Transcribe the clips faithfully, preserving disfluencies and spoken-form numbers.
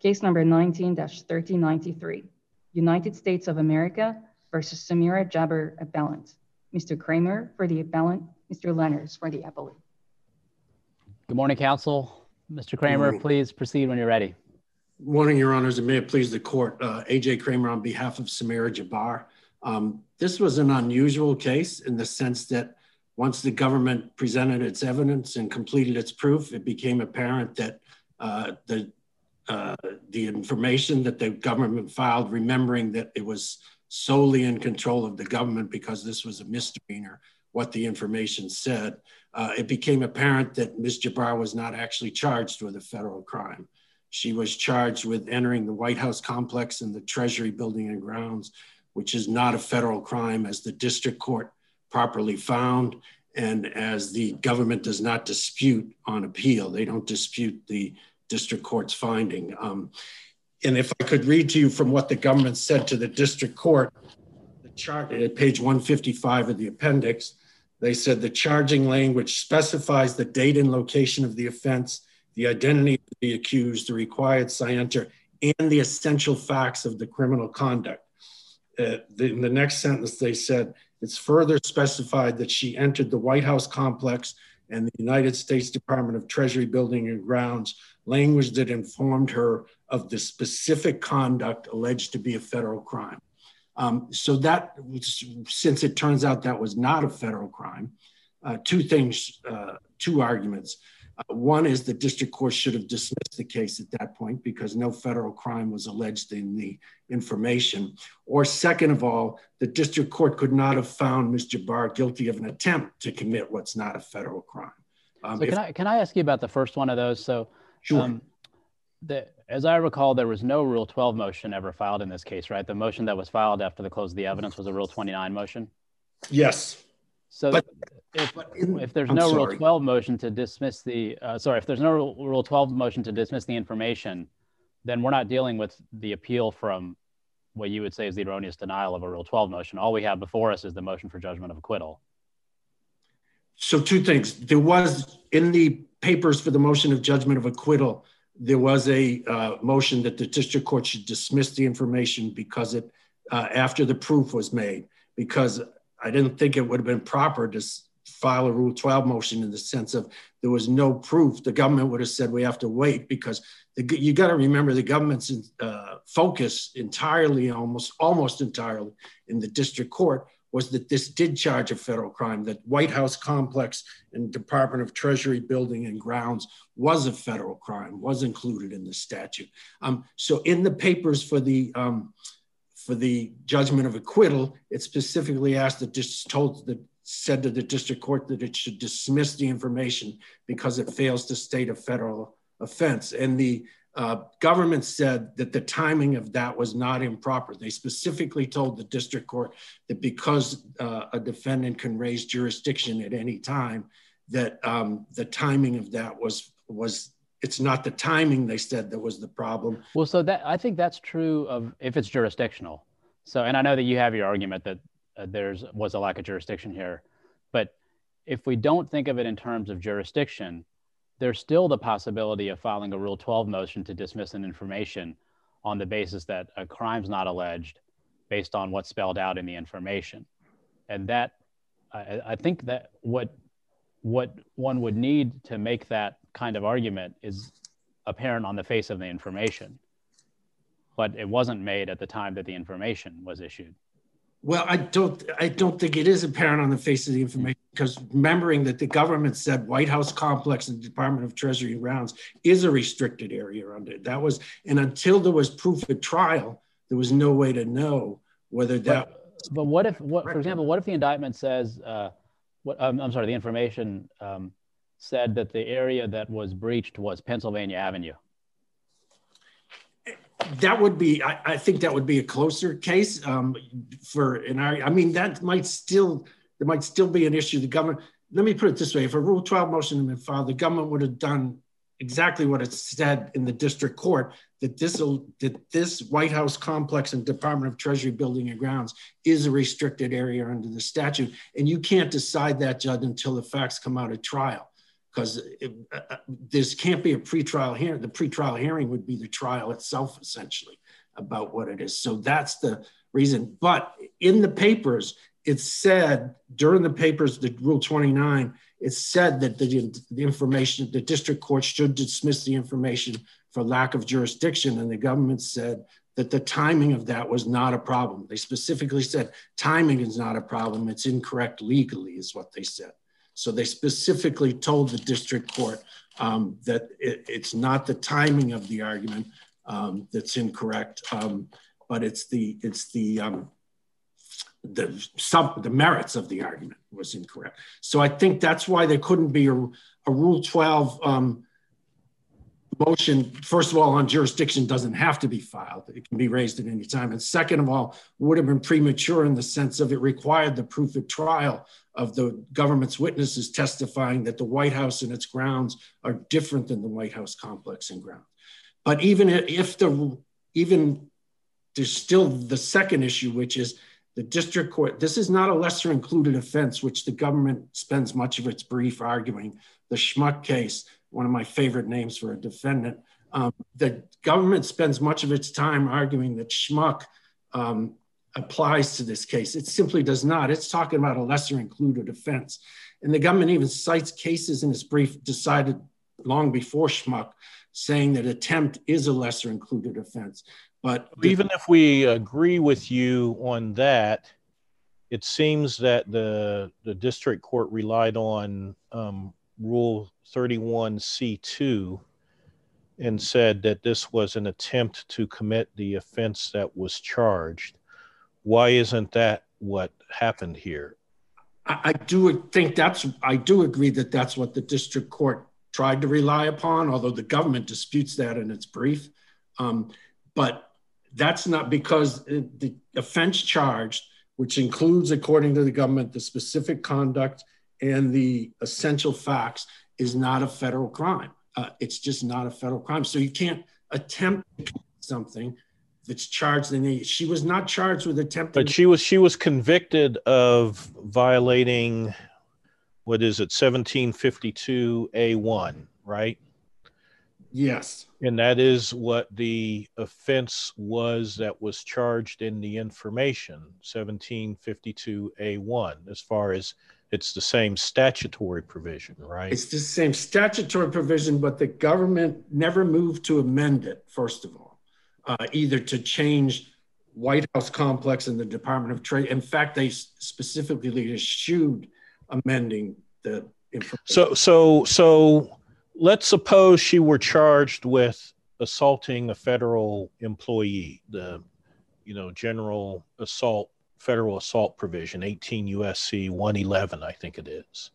Case number nineteen dash thirty ninety-three, United States of America versus Samira Jabber, appellant. Mister Kramer for the appellant, Mister Lenners for the appellate. Good morning, counsel. Mister Kramer, please proceed when you're ready. Good morning, Your Honors, and may it please the court. Uh, A J Kramer on behalf of Samira Jabber. Um, this was an unusual case in the sense that once the government presented its evidence and completed its proof, it became apparent that uh, the uh, the information that the government filed, remembering that it was solely in control of the government because this was a misdemeanor, what the information said, uh, it became apparent that Miz Jabber was not actually charged with a federal crime. She was charged with entering the White House complex and the Treasury building and grounds, which is not a federal crime, as the district court properly found, and as the government does not dispute on appeal. They don't dispute the district court's finding. Um, and if I could read to you from what the government said to the district court, the chart at page one fifty-five of the appendix, they said the charging language specifies the date and location of the offense, the identity of the accused, the required scienter, and the essential facts of the criminal conduct. Uh, the, in the next sentence, they said, it's further specified that she entered the White House complex and the United States Department of Treasury building and grounds, language that informed her of the specific conduct alleged to be a federal crime. Um, so that, since it turns out that was not a federal crime, uh, two things, uh, two arguments. Uh, one is the district court should have dismissed the case at that point because no federal crime was alleged in the information. Or second of all, the district court could not have found Miz Jabber guilty of an attempt to commit what's not a federal crime. Um, so can, if, I, can I ask you about the first one of those? So, sure. Um, the, as I recall, there was no Rule twelve motion ever filed in this case, right? The motion that was filed after the close of the evidence was a Rule twenty-nine motion? Yes. So but, if, but in, if there's I'm no sorry. Rule twelve motion to dismiss the, uh, sorry, if there's no Rule twelve motion to dismiss the information, then we're not dealing with the appeal from what you would say is the erroneous denial of a Rule twelve motion. All we have before us is the motion for judgment of acquittal. So two things. There was, in the papers for the motion of judgment of acquittal, there was a uh, motion that the district court should dismiss the information because it, uh, after the proof was made, because I didn't think it would have been proper to file a Rule twelve motion in the sense of there was no proof. The government would have said we have to wait because the, you got to remember the government's uh, focus entirely, almost almost entirely in the district court was that this did charge a federal crime, that White House complex and Department of Treasury building and grounds was a federal crime, was included in the statute. Um, so in the papers for the um, for the judgment of acquittal, it specifically asked the just told the said to the district court that it should dismiss the information because it fails to state a federal offense. And the uh, government said that the timing of that was not improper. They specifically told the district court that because uh, a defendant can raise jurisdiction at any time, that um, the timing of that was was it's not the timing, they said, that was the problem. Well, so that I think that's true of if it's jurisdictional. So, and I know that you have your argument that uh, there's was a lack of jurisdiction here, but if we don't think of it in terms of jurisdiction, there's still the possibility of filing a Rule twelve motion to dismiss an information on the basis that a crime's not alleged based on what's spelled out in the information. And that, I, I think that what what one would need to make that kind of argument is apparent on the face of the information, but it wasn't made at the time that the information was issued. Well, I don't, I don't think it is apparent on the face of the information because remembering that the government said White House complex and Department of Treasury and grounds is a restricted area under it. That was, and until there was proof at trial, there was no way to know whether that. But, but what if, what, for example, what if the indictment says, uh, what um, I'm sorry, the information um, said that the area that was breached was Pennsylvania Avenue? That would be, I, I think that would be a closer case um, for, and I, I mean, that might still, there might still be an issue. The government, let me put it this way, if a Rule twelve motion had been filed, the government would have done exactly what it said in the district court, that this, that this White House complex and Department of Treasury building and grounds is a restricted area under the statute. And you can't decide that, Judge, until the facts come out at trial. because uh, this can't be a pretrial hearing. The pretrial hearing would be the trial itself, essentially, about what it is. So that's the reason. But in the papers, it said, during the papers, the Rule twenty-nine, it said that the, the information, the district court should dismiss the information for lack of jurisdiction. And the government said that the timing of that was not a problem. They specifically said timing is not a problem. It's incorrect legally, is what they said. So they specifically told the district court um, that it, it's not the timing of the argument um, that's incorrect, um, but it's the it's the um, the sub the merits of the argument was incorrect. So I think that's why there couldn't be a, a Rule twelve um, motion. First of all, on jurisdiction doesn't have to be filed. It can be raised at any time. And second of all, would have been premature in the sense of it required the proof at trial of the government's witnesses testifying that the White House and its grounds are different than the White House complex and grounds. But even if the, even there's still the second issue, which is the district court, this is not a lesser included offense, which the government spends much of its brief arguing. The Schmuck case, one of my favorite names for a defendant, um, the government spends much of its time arguing that Schmuck um, applies to this case. It simply does not. It's talking about a lesser included offense. And the government even cites cases in its brief decided long before Schmuck, saying that attempt is a lesser included offense. But even if we agree with you on that, it seems that the, the district court relied on um, Rule thirty-one C two and said that this was an attempt to commit the offense that was charged. Why isn't that what happened here? I, I do think that's, I do agree that that's what the district court tried to rely upon, although the government disputes that in its brief. Um, but that's not because the offense charged, which includes, according to the government, the specific conduct and the essential facts, is not a federal crime. Uh, it's just not a federal crime. So you can't attempt something that's charged in the, she was not charged with attempting. But she was, she was convicted of violating, what is it, seventeen fifty-two A one, right? Yes. And that is what the offense was that was charged in the information, seventeen fifty-two A one, as far as it's the same statutory provision, right? It's the same statutory provision, but the government never moved to amend it, first of all, uh, either to change White House complex and the Department of Trade. In fact, they specifically eschewed amending the information. So, so, so let's suppose she were charged with assaulting a federal employee, the, you know, general assault, federal assault provision, eighteen U S C one eleven, I think it is.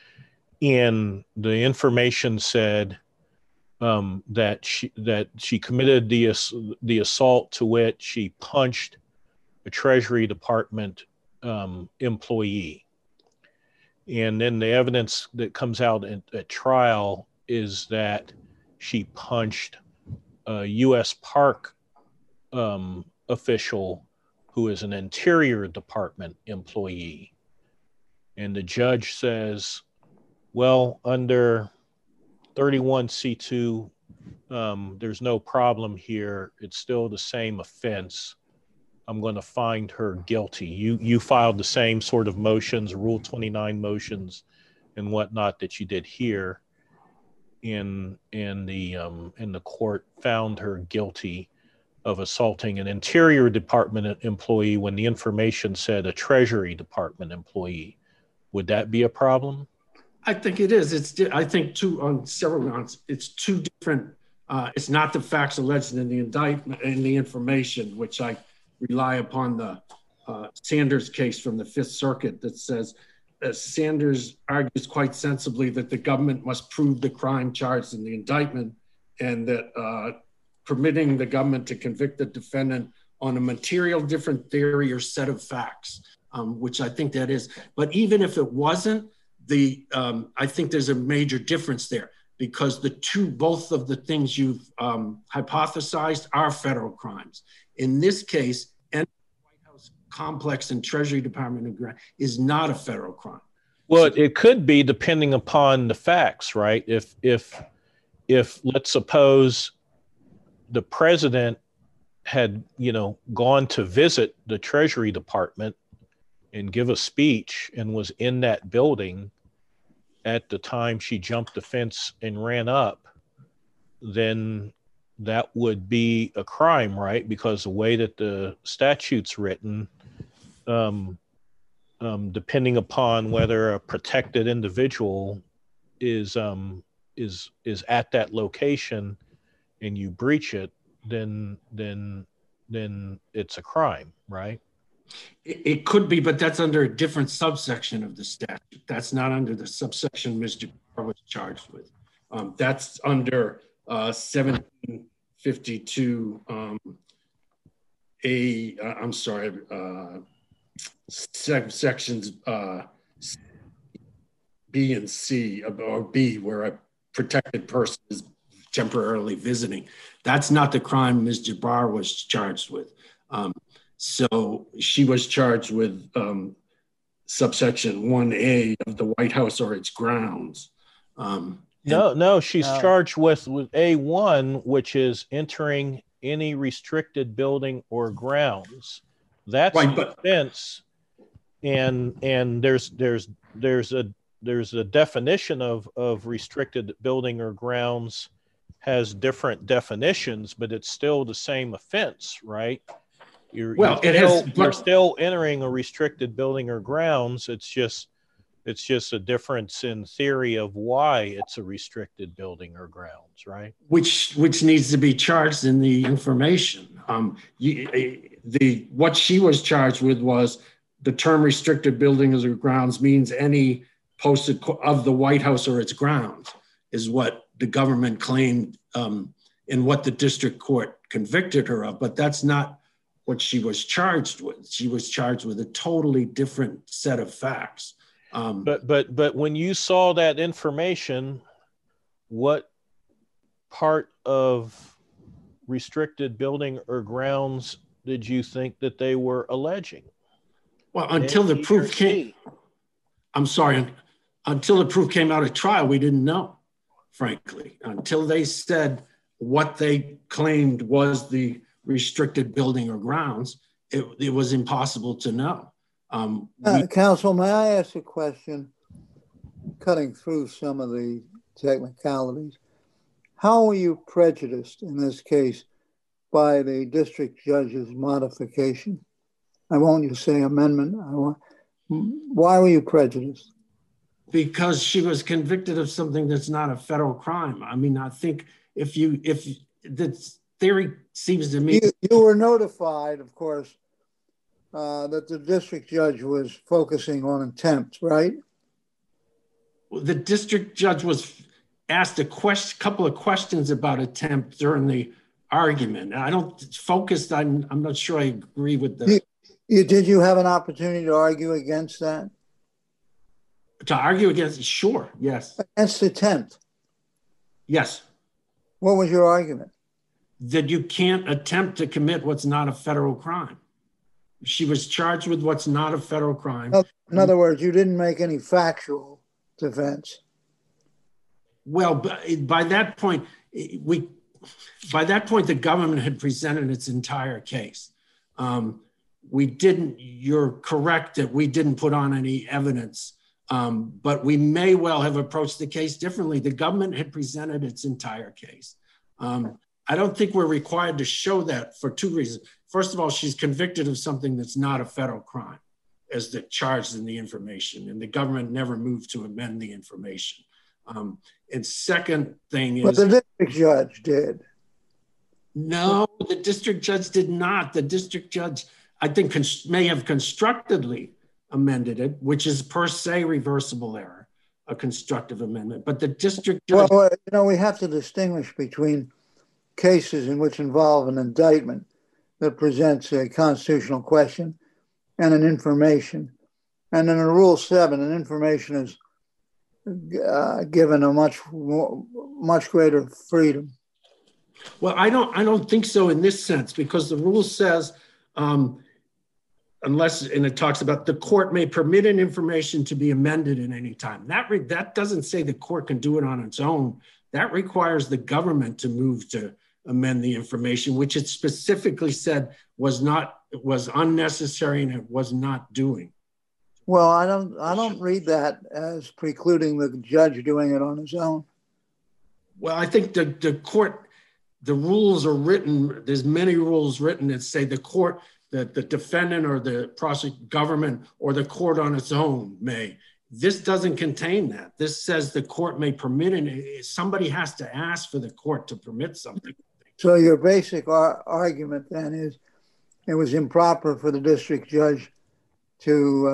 And the information said um, that she that she committed the the assault, to which she punched a Treasury Department um, employee. And then the evidence that comes out at, at trial is that she punched a U S Park um, official who is an Interior Department employee. And the judge says, well, under thirty-one C two, um, there's no problem here. It's still the same offense. I'm going to find her guilty. You you filed the same sort of motions, Rule twenty-nine motions and whatnot that you did here. In in the um, in the court found her guilty of assaulting an Interior Department employee when the information said a Treasury Department employee. Would that be a problem? I think it is. It's I think two on several grounds. It's two different. Uh, it's not the facts alleged in the indictment and the information, which I rely upon the uh, Sanders case from the Fifth Circuit that says uh, Sanders argues quite sensibly that the government must prove the crime charged in the indictment, and that uh, permitting the government to convict the defendant on a material different theory or set of facts, um, which I think that is. But even if it wasn't, the um, I think there's a major difference there, because the two, both of the things you've um, hypothesized are federal crimes. In this case, and White House complex and Treasury Department is not a federal crime. Well, it could be depending upon the facts, right? If if if let's suppose the president had, you know, gone to visit the Treasury Department and give a speech and was in that building at the time she jumped the fence and ran up, then that would be a crime, right? Because the way that the statute's written, um, um, depending upon whether a protected individual is um, is is at that location and you breach it, then then then it's a crime, right? It, it could be, but that's under a different subsection of the statute. That's not under the subsection Miz Jabbar was charged with. Um, that's under uh, seventeen fifty-two um, A. Uh, I'm sorry, uh, sec- sections uh, B and C, or B, where a protected person is temporarily visiting. That's not the crime Miz Jabbar was charged with. Um, so she was charged with um, subsection one A of the White House or its grounds. Um, no, no, she's No. charged with, with A one, which is entering any restricted building or grounds. That's Right, the but- offense. And and there's there's there's a there's a definition of of restricted building or grounds has different definitions, but it's still the same offense, right? You're, Well, you're it has- still, you're still entering a restricted building or grounds. It's just it's just a difference in theory of why it's a restricted building or grounds, right? which which needs to be charged in the information. Um, you, the what she was charged with was the term restricted buildings or grounds means any posted co- of the White House or its grounds is what the government claimed um, and what the district court convicted her of. But that's not what she was charged with. She was charged with a totally different set of facts. Um, But but but when you saw that information, what part of restricted building or grounds did you think that they were alleging? well, until the A, B, or proof came, C? I'm sorry, until the proof came out at trial, we didn't know, frankly, until they said what they claimed was the restricted building or grounds, it, it was impossible to know. Um, Uh, we, Counsel, may I ask a question, cutting through some of the technicalities? How were you prejudiced in this case by the district judge's modification? I won't you say amendment. I want, why were you prejudiced? because she was convicted of something that's not a federal crime. I mean, I think if you, if the theory seems to me. You, you were notified, of course, uh, that the district judge was focusing on attempt, right? The district judge was asked a question, couple of questions about attempt during the argument. I don't focus on, I'm not sure I agree with the. You, you, did you have an opportunity to argue against that? To argue against, sure, yes, Against attempt. yes. What was your argument? That you can't attempt to commit what's not a federal crime. She was charged with what's not a federal crime. No, in other words, you didn't make any factual defense. Well, but by that point, we, by that point, the government had presented its entire case. Um, we didn't, you're correct that we didn't put on any evidence, um, but we may well have approached the case differently. The government had presented its entire case. Um, I don't think we're required to show that for two reasons. First of all, she's convicted of something that's not a federal crime as the charged in the information, and the government never moved to amend the information. Um, and second thing is- But the district judge did. No, the district judge did not. The district judge, I think, may have constructively amended it, which is per se reversible error, a constructive amendment. But the district judge- Well, you know, we have to distinguish between cases in which involve an indictment that presents a constitutional question and an information. And in Rule seven, an information is uh, given a much more, much greater freedom. Well, I don't, I don't think so in this sense, because the rule says um, unless, and it talks about the court may permit an information to be amended at any time. That, re, that doesn't say the court can do it on its own. That requires the government to move to amend the information, which it specifically said was not, was unnecessary and it was not doing. Well, I don't, I don't read that as precluding the judge doing it on his own. Well, I think the, the court, the rules are written, there's many rules written that say the court, the, the defendant or the prosecuting government or the court on its own may. This doesn't contain that. This says the court may permit it. Somebody has to ask for the court to permit something. So your basic ar argument then is it was improper for the district judge to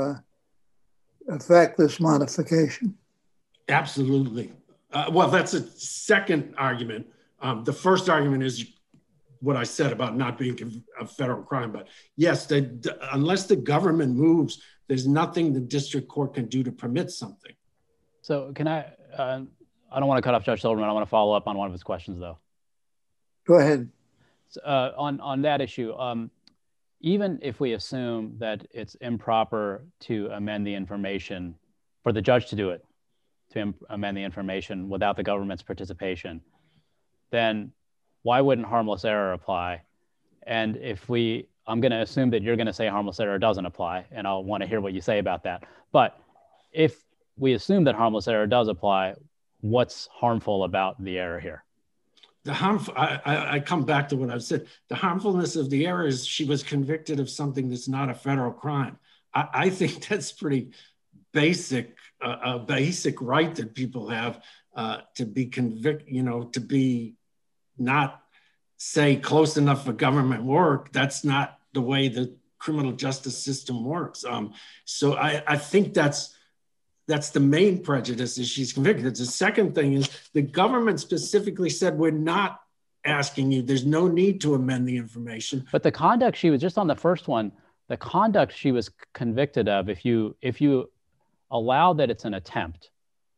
uh, effect this modification? Absolutely. Uh, well, that's a second argument. Um, the first argument is what I said about not being a federal crime. But yes, they, unless the government moves, there's nothing the district court can do to permit something. So can I, uh, I don't want to cut off Judge Silverman. I want to follow up on one of his questions though. Go ahead. Uh, on, on that issue, um, even if we assume that it's improper to amend the information, for the judge to do it, to amend the information without the government's participation, then why wouldn't harmless error apply? And if we, I'm going to assume that you're going to say harmless error doesn't apply, and I'll want to hear what you say about that. But if we assume that harmless error does apply, what's harmful about the error here? The harmful, I, I, I come back to what I've said. The harmfulness of the error is she was convicted of something that's not a federal crime. I, I think that's pretty basic, uh, a basic right that people have uh, to be convicted, you know, to be not say close enough for government work. That's not the way the criminal justice system works. Um, so I, I think that's, That's the main prejudice is she's convicted. The second thing is the government specifically said, we're not asking you, there's no need to amend the information. But the conduct she was, just on the first one, the conduct she was convicted of, if you, if you allow that it's an attempt,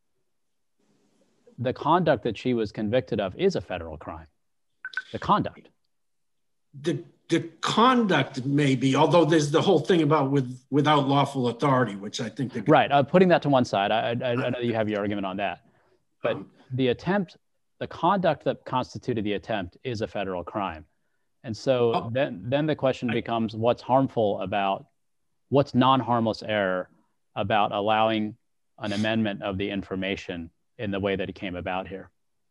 the conduct that she was convicted of is a federal crime. The conduct. The, the conduct may be, although there's the whole thing about with without lawful authority, which I think that right. Uh, putting that to one side, I, I, I know you have your argument on that, but um, the attempt, the conduct that constituted the attempt is a federal crime, and so oh, then then the question I, becomes what's harmful about, what's non-harmless error about allowing an amendment of the information in the way that it came about here.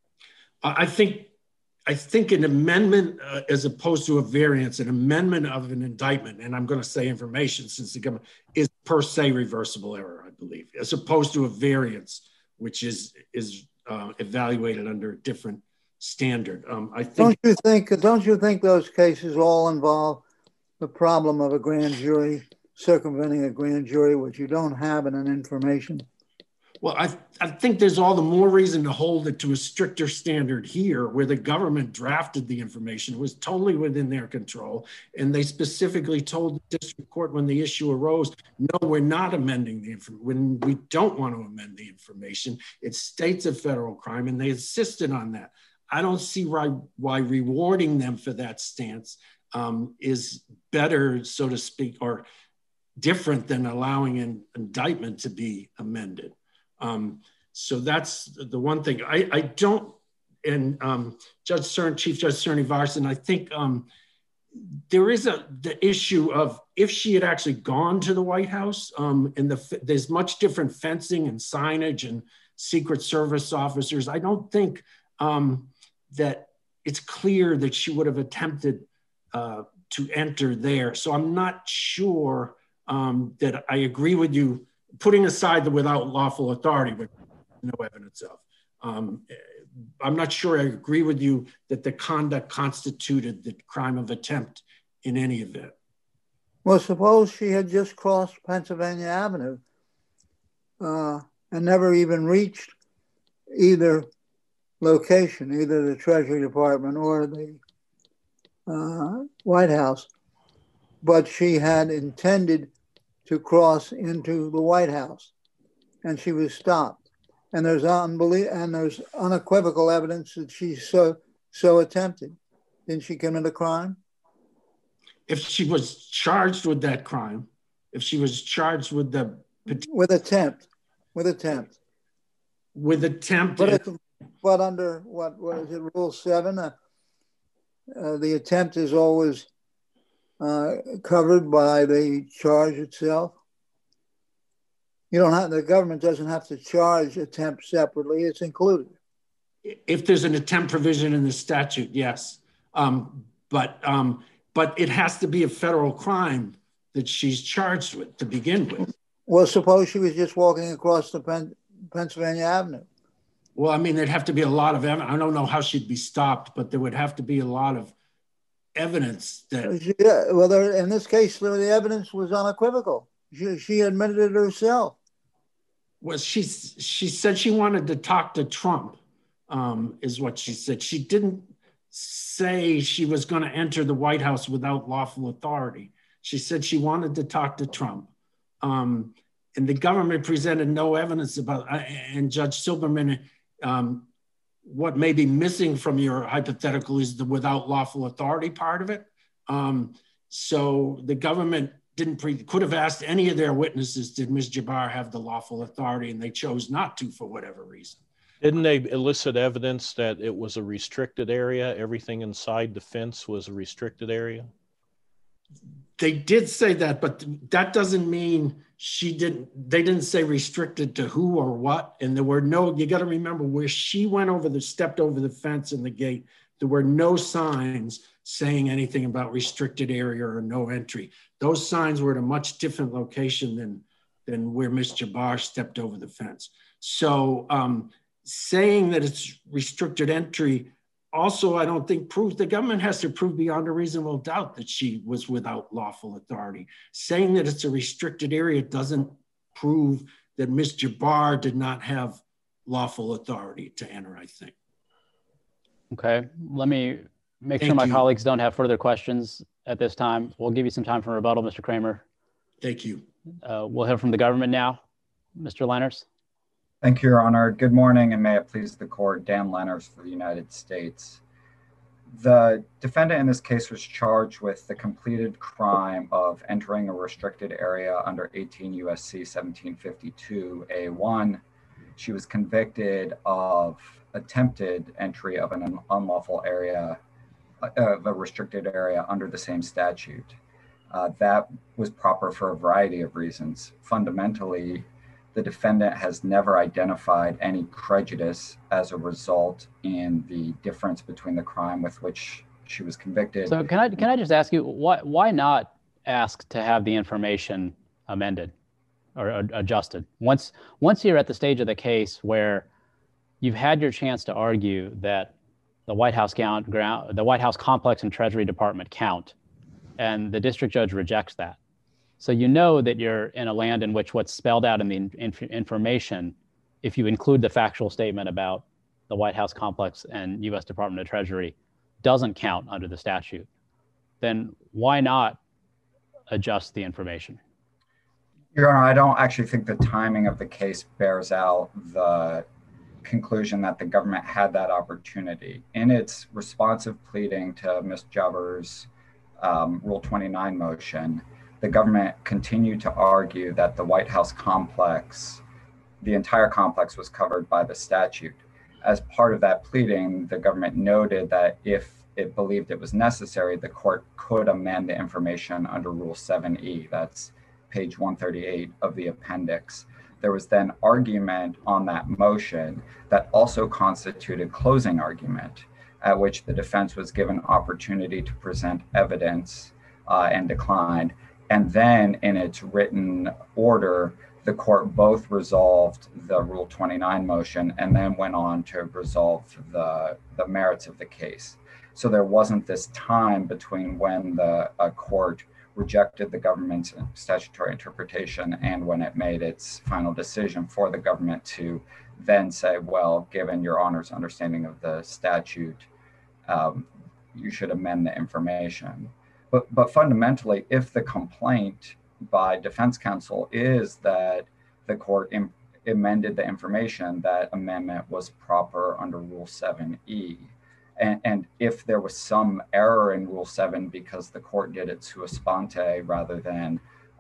I think. I think an amendment, uh, as opposed to a variance, an amendment of an indictment, and I'm going to say information since the government is per se reversible error, I believe, as opposed to a variance, which is is uh, evaluated under a different standard. Um, I think. Don't you think? Don't you think those cases all involve the problem of a grand jury circumventing a grand jury, which you don't have in an information? Well, I, I think there's all the more reason to hold it to a stricter standard here where the government drafted the information. It was totally within their control. And they specifically told the district court when the issue arose, no, we're not amending the information. When we don't want to amend the information, it states a federal crime and they insisted on that. I don't see why, why rewarding them for that stance um, is better, so to speak, or different than allowing an indictment to be amended. Um, so that's the one thing. I, I don't, and um, Judge Cern, Chief Judge Cerny-Varson, I think um, there is a the issue of if she had actually gone to the White House, um, and the, there's much different fencing and signage and Secret Service officers. I don't think um, that it's clear that she would have attempted uh, to enter there. So I'm not sure um, that I agree with you. Putting aside the without lawful authority, which no evidence of. Um, I'm not sure I agree with you that the conduct constituted the crime of attempt in any event. Well, suppose she had just crossed Pennsylvania Avenue uh, and never even reached either location, either the Treasury Department or the uh, White House, but she had intended to cross into the White House, and she was stopped. And there's unbelie- and there's unequivocal evidence that she so so attempted. Didn't she commit a crime? If she was charged with that crime, if she was charged with the with attempt, with attempt, with attempt. But, it, but under what what is it? Rule seven. Uh, uh, the attempt is always uh, covered by the charge itself. You don't have the government doesn't have to charge attempt separately; it's included. If there's an attempt provision in the statute, yes, um, but um, but it has to be a federal crime that she's charged with to begin with. Well, suppose she was just walking across the Pen- Pennsylvania Avenue. Well, I mean, there'd have to be a lot of evidence. I don't know how she'd be stopped, but there would have to be a lot of evidence that. Yeah, well, there, in this case, the evidence was unequivocal. She, she admitted it herself. Well, she she said she wanted to talk to Trump, um, is what she said. She didn't say she was going to enter the White House without lawful authority. She said she wanted to talk to Trump. Um, and the government presented no evidence about, uh, and Judge Silberman, um, what may be missing from your hypothetical is the without lawful authority part of it. Um, so the government didn't pre could have asked any of their witnesses, did Miz Jabbar have the lawful authority? And they chose not to for whatever reason. Didn't they elicit evidence that it was a restricted area? Everything inside the fence was a restricted area? They did say that, but that doesn't mean she didn't, they didn't say restricted to who or what. And there were no, you got to remember where she went over the, stepped over the fence and the gate, there were no signs saying anything about restricted area or no entry. Those signs were at a much different location than, than where Miz Jabbar stepped over the fence. So um, saying that it's restricted entry also, I don't think proves, the government has to prove beyond a reasonable doubt that she was without lawful authority. Saying that it's a restricted area doesn't prove that Miz Jabbar did not have lawful authority to enter, I think. Okay, let me make Thank sure my you. colleagues don't have further questions at this time. We'll give you some time for rebuttal, Mister Kramer. Thank you. Uh, we'll hear from the government now. Mister Lenners. Thank you, Your Honor. Good morning, and may it please the court, Dan Lenners for the United States. The defendant in this case was charged with the completed crime of entering a restricted area under eighteen U S C seventeen fifty-two A one. She was convicted of attempted entry of an unlawful area, of a restricted area under the same statute. Uh, that was proper for a variety of reasons. Fundamentally, the defendant has never identified any prejudice as a result in the difference between the crime with which she was convicted. So can I can I just ask you, why why not ask to have the information amended or adjusted? Once once you're at the stage of the case where you've had your chance to argue that the White House count, ground, the White House complex and Treasury Department count, and the district judge rejects that. So you know that you're in a land in which what's spelled out in the inf information, if you include the factual statement about the White House complex and U S Department of Treasury, doesn't count under the statute, then why not adjust the information? Your Honor, I don't actually think the timing of the case bears out the conclusion that the government had that opportunity. In its responsive pleading to Miz Jabbar's um, Rule twenty-nine motion, the government continued to argue that the White House complex, the entire complex was covered by the statute. As part of that pleading, the government noted that if it believed it was necessary, the court could amend the information under Rule seven E. That's page one thirty-eight of the appendix. There was then argument on that motion that also constituted closing argument, at which the defense was given opportunity to present evidence uh, and declined. And then in its written order, the court both resolved the Rule twenty-nine motion and then went on to resolve the, the merits of the case. So there wasn't this time between when the uh, court rejected the government's statutory interpretation and when it made its final decision for the government to then say, well, given your Honor's understanding of the statute, um, you should amend the information. But, but fundamentally, if the complaint by defense counsel is that the court im- amended the information, that amendment was proper under Rule seven E. And, and if there was some error in Rule seven because the court did it sua sponte rather than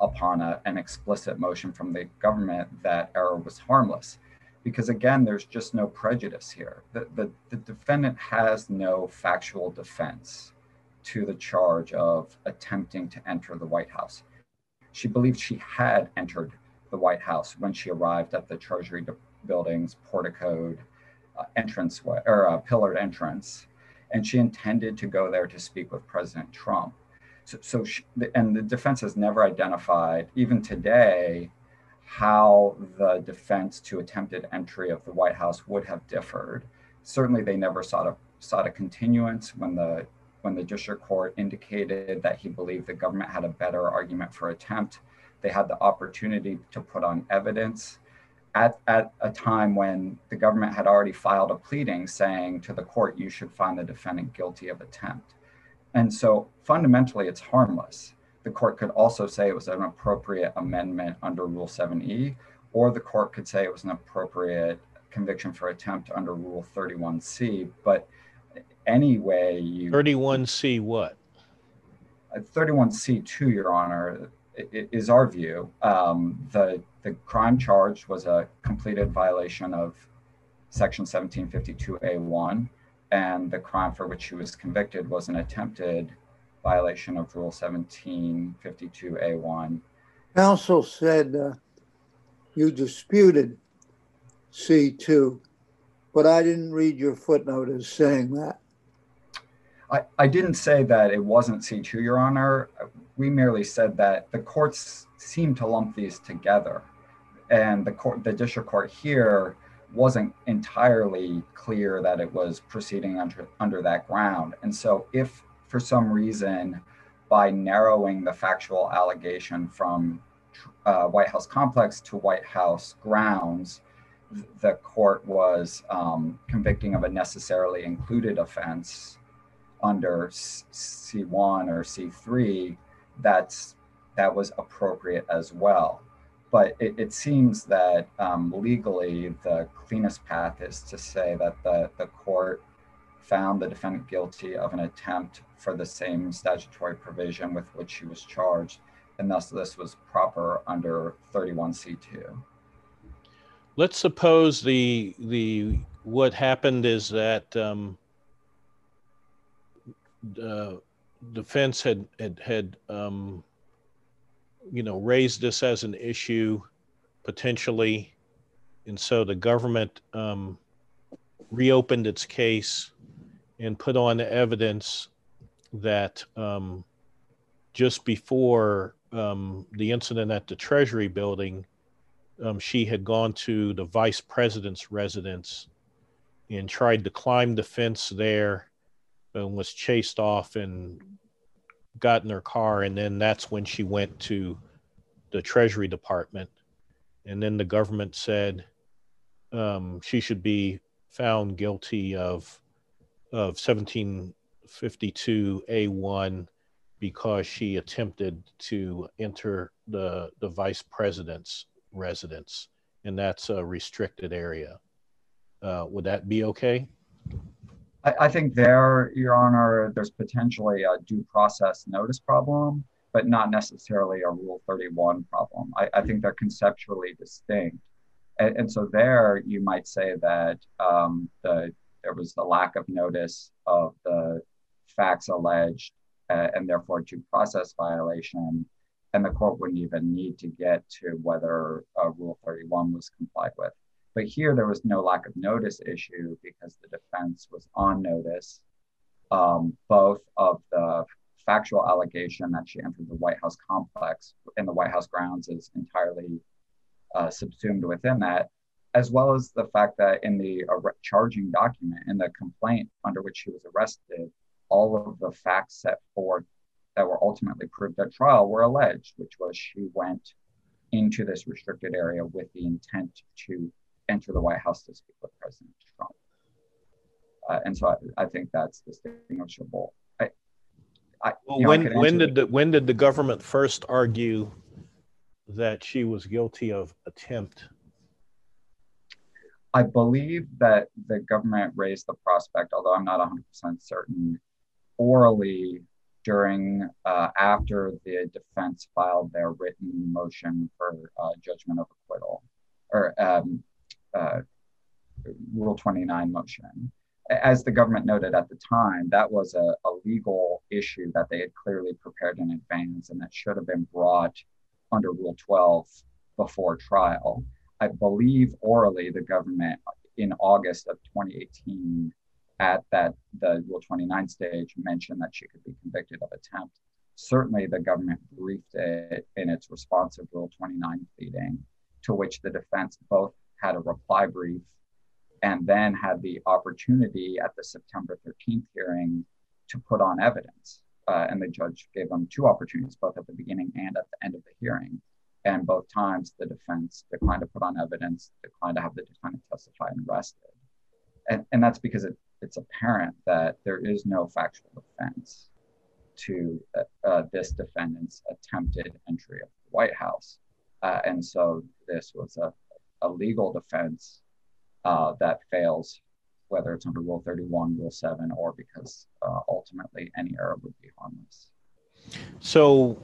upon a, an explicit motion from the government that error was harmless. Because again, there's just no prejudice here. The, the, the defendant has no factual defense to the charge of attempting to enter the White House. She believed she had entered the White House when she arrived at the Treasury building's porticoed uh, entrance or uh, pillared entrance, and she intended to go there to speak with President Trump. So, so she, and the defense has never identified, even today, how the defense to attempted entry of the White House would have differed. Certainly, they never sought a sought a continuance when the when the district court indicated that he believed the government had a better argument for attempt. They had the opportunity to put on evidence at, at a time when the government had already filed a pleading saying to the court, you should find the defendant guilty of attempt. And so fundamentally, it's harmless. The court could also say it was an appropriate amendment under Rule seven E, or the court could say it was an appropriate conviction for attempt under Rule thirty-one C. But anyway, you... thirty-one C what? thirty-one C two, Your Honor, is our view. Um, the, the crime charged was a completed violation of Section seventeen fifty-two A one, and the crime for which he was convicted was an attempted violation of Rule seventeen fifty-two A one. Counsel said uh, you disputed C two, but I didn't read your footnote as saying that. I, I didn't say that it wasn't C two, Your Honor. We merely said that the courts seem to lump these together, and the court, the district court here wasn't entirely clear that it was proceeding under, under that ground. And so if for some reason, by narrowing the factual allegation from uh, White House complex to White House grounds, the court was um, convicting of a necessarily included offense under C one or C three, that's, that was appropriate as well. But it, it seems that um, legally, the cleanest path is to say that the, the court found the defendant guilty of an attempt for the same statutory provision with which he was charged, and thus this was proper under thirty-one C two. Let's suppose the the what happened is that um, the defense had had had um, you know raised this as an issue potentially, and so the government um, reopened its case and put on the evidence that um, just before um, the incident at the Treasury building, um, she had gone to the vice president's residence and tried to climb the fence there and was chased off and got in her car. And then that's when she went to the Treasury Department. And then the government said um, she should be found guilty of of seventeen fifty-two A one because she attempted to enter the, the vice president's residence, and that's a restricted area. Uh, would that be okay? I, I think there, Your Honor, there's potentially a due process notice problem, but not necessarily a Rule thirty-one problem. I, I think they're conceptually distinct. And, and so there you might say that um, the there was a lack of notice of the facts alleged uh, and therefore due process violation, and the court wouldn't even need to get to whether uh, Rule thirty-one was complied with. But here there was no lack of notice issue because the defense was on notice, um, both of the factual allegation that she entered the White House complex and the White House grounds is entirely uh, subsumed within that, as well as the fact that in the uh, charging document, in the complaint under which she was arrested, all of the facts set forth that were ultimately proved at trial were alleged, which was she went into this restricted area with the intent to enter the White House to speak with President Trump. Uh, and so I, I think that's distinguishable. I, I, well, you know, when when did the, the when did the government first argue that she was guilty of attempt? I believe that the government raised the prospect, although I'm not one hundred percent certain, orally during, uh, after the defense filed their written motion for uh, judgment of acquittal, or um, uh, Rule twenty-nine motion. As the government noted at the time, that was a, a legal issue that they had clearly prepared in advance and that should have been brought under Rule twelve before trial. I believe orally the government in August of twenty eighteen at that the Rule twenty-nine stage mentioned that she could be convicted of attempt. Certainly the government briefed it in its responsive Rule twenty-nine pleading, to which the defense both had a reply brief and then had the opportunity at the September thirteenth hearing to put on evidence. Uh, and the judge gave them two opportunities, both at the beginning and at the end of the hearing. And both times the defense declined to put on evidence, declined to have the defendant testify and arrested. And, and that's because it, it's apparent that there is no factual defense to uh, uh, this defendant's attempted entry of the White House. Uh, and so this was a, a legal defense uh, that fails, whether it's under Rule thirty-one, Rule seven, or because uh, ultimately any error would be harmless. So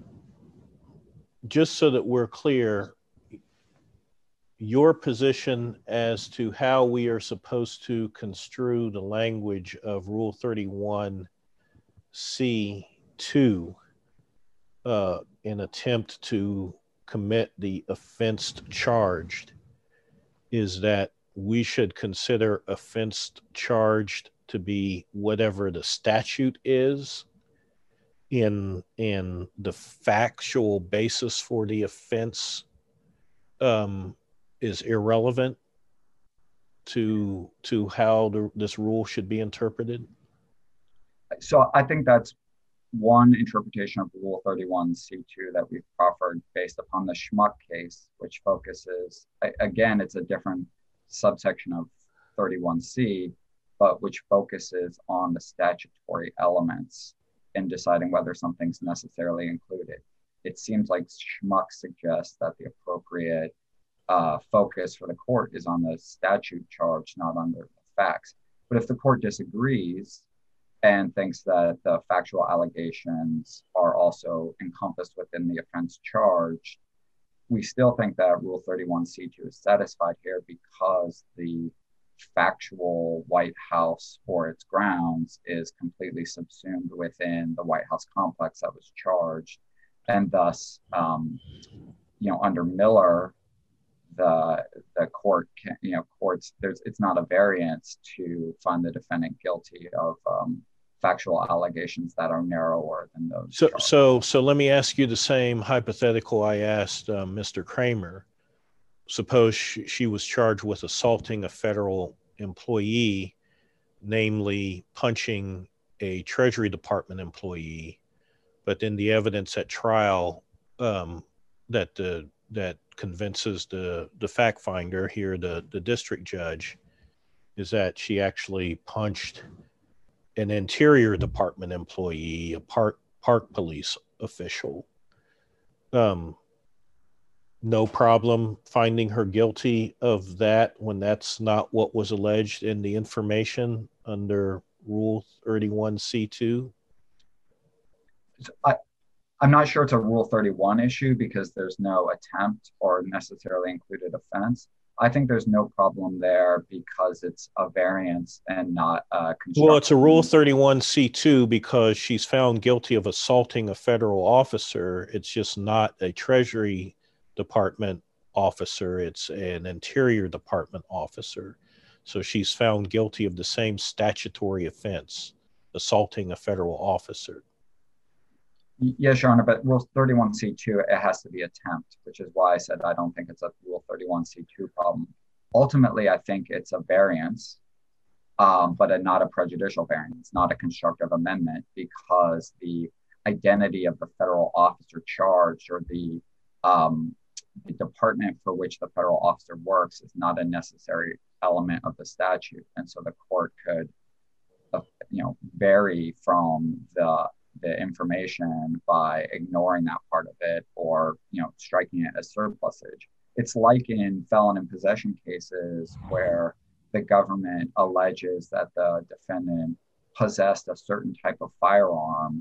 just so that we're clear, your position as to how we are supposed to construe the language of Rule thirty-one C two uh, in attempt to commit the offense charged is that we should consider offense charged to be whatever the statute is, in in the factual basis for the offense um, is irrelevant to to how the, this rule should be interpreted? So I think that's one interpretation of Rule thirty-one C two that we've offered based upon the Schmuck case, which focuses, again, it's a different subsection of thirty-one C, but which focuses on the statutory elements in deciding whether something's necessarily included. It seems like Schmuck suggests that the appropriate uh, focus for the court is on the statute charge, not on the facts. But if the court disagrees and thinks that the factual allegations are also encompassed within the offense charged, we still think that Rule thirty-one C two is satisfied here because the factual White House or its grounds is completely subsumed within the White House complex that was charged. And thus, um, you know, under Miller, the the court can, you know, courts, there's it's not a variance to find the defendant guilty of um, factual allegations that are narrower than those. So, charged. so, so let me ask you the same hypothetical I asked uh, Mister Kramer. Suppose she, she was charged with assaulting a federal employee, namely punching a Treasury Department employee, but then the evidence at trial um, that the that convinces the the fact finder here, the the district judge, is that she actually punched an Interior Department employee, a park park police official. Um, no problem finding her guilty of that when that's not what was alleged in the information under Rule thirty-one C two? I, I'm not sure it's a Rule thirty-one issue because there's no attempt or necessarily included offense. I think there's no problem there because it's a variance and not a construction. Well, it's a Rule thirty-one C two because she's found guilty of assaulting a federal officer. It's just not a Treasury Department officer. It's an Interior Department officer. So she's found guilty of the same statutory offense, assaulting a federal officer. Yes, Your Honor, but Rule thirty-one C two, it has to be attempt, which is why I said I don't think it's a Rule thirty-one C two problem. Ultimately, I think it's a variance, um, but a, not a prejudicial variance, not a constructive amendment, because the identity of the federal officer charged or the, um, the department for which the federal officer works is not a necessary element of the statute. And so the court could, uh, you know, vary from the the information by ignoring that part of it or, you know, striking it as surplusage. It's like in felon in possession cases where the government alleges that the defendant possessed a certain type of firearm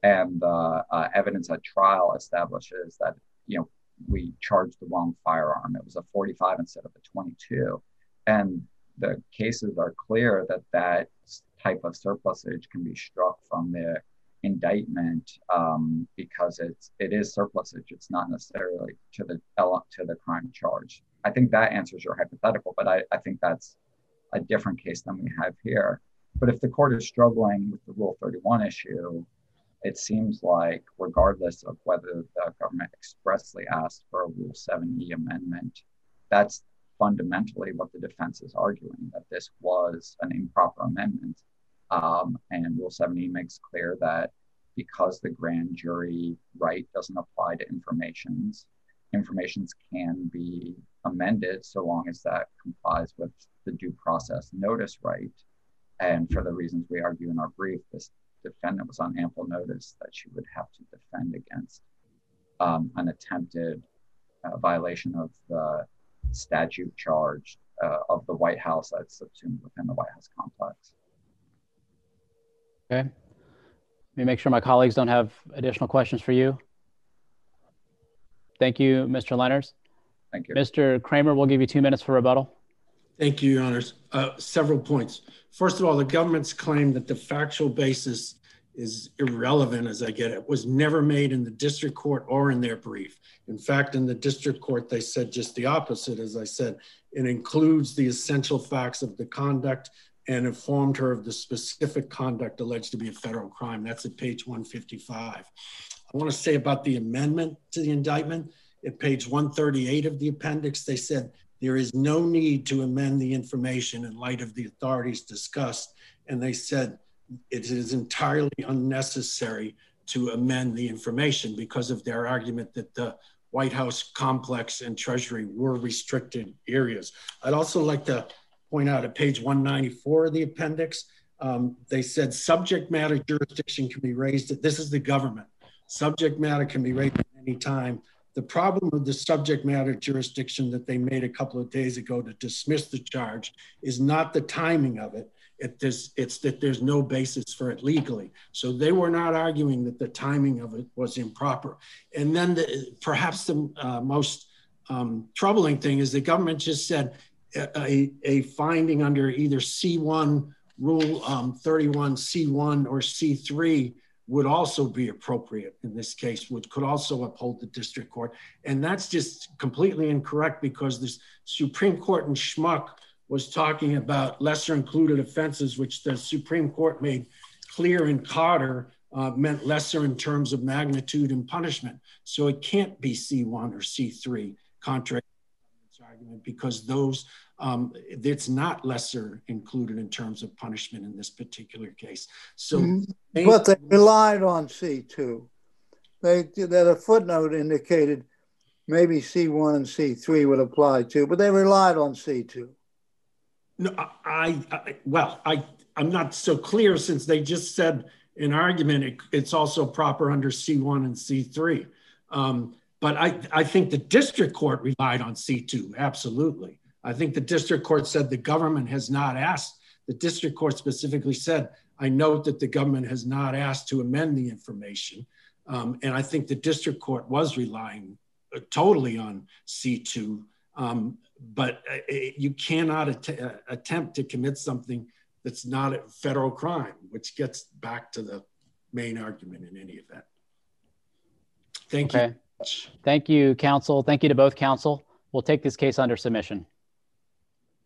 and the uh, evidence at trial establishes that, you know, we charged the wrong firearm. It was a forty-five instead of a twenty-two. And the cases are clear that that type of surplusage can be struck from the indictment um, because it's it is surplusage. It's not necessarily to the to the crime charge. I think that answers your hypothetical, but I, I think that's a different case than we have here. But if the court is struggling with the Rule thirty-one issue, it seems like regardless of whether the government expressly asked for a Rule seven E amendment, that's fundamentally what the defense is arguing, that this was an improper amendment. Um, and Rule seven E makes clear that because the grand jury right doesn't apply to informations, informations can be amended so long as that complies with the due process notice right. And for the reasons we argue in our brief, this defendant was on ample notice that she would have to defend against um, an attempted uh, violation of the statute charged uh, of the White House that's subsumed within the White House complex. Okay. Let me make sure my colleagues don't have additional questions for you. Thank you, Mister Lenners. Thank you. Mister Kramer, we'll give you two minutes for rebuttal. Thank you, Your Honors. Uh, several points. First of all, the government's claim that the factual basis is irrelevant, as I get it, was never made in the district court or in their brief. In fact, in the district court, they said just the opposite. As I said, it includes the essential facts of the conduct and informed her of the specific conduct alleged to be a federal crime. That's at page one fifty-five. I want to say about the amendment to the indictment. At page one thirty-eight of the appendix, they said there is no need to amend the information in light of the authorities discussed. And they said it is entirely unnecessary to amend the information because of their argument that the White House complex and Treasury were restricted areas. I'd also like to point out at page one ninety-four of the appendix, um, they said subject matter jurisdiction can be raised. At, this is the government. Subject matter can be raised at any time. The problem with the subject matter jurisdiction that they made a couple of days ago to dismiss the charge is not the timing of it. It this, it's that there's no basis for it legally. So they were not arguing that the timing of it was improper. And then the, perhaps the uh, most um, troubling thing is the government just said a, a finding under either C one, Rule um, thirty-one C one or C three would also be appropriate in this case, which could also uphold the district court. And that's just completely incorrect because the Supreme Court in Schmuck was talking about lesser included offenses, which the Supreme Court made clear in Carter uh, meant lesser in terms of magnitude and punishment. So it can't be C one or C three, contrary to this argument, because those, um, it's not lesser included in terms of punishment in this particular case. So, mm-hmm. they, but they relied on C two. They that a footnote indicated maybe C one and C three would apply too, but they relied on C two. No, I, I well, I, I'm not so clear since they just said in argument it, it's also proper under C one and C three. Um, but I, I think the district court relied on C two, absolutely. I think the district court said the government has not asked, the district court specifically said, I note that the government has not asked to amend the information. Um, and I think the district court was relying uh, totally on C two. Um, but uh, you cannot att- uh, attempt to commit something that's not a federal crime, which gets back to the main argument in any event. Thank okay. you. Thank you, counsel. Thank you to both counsel. We'll take this case under submission.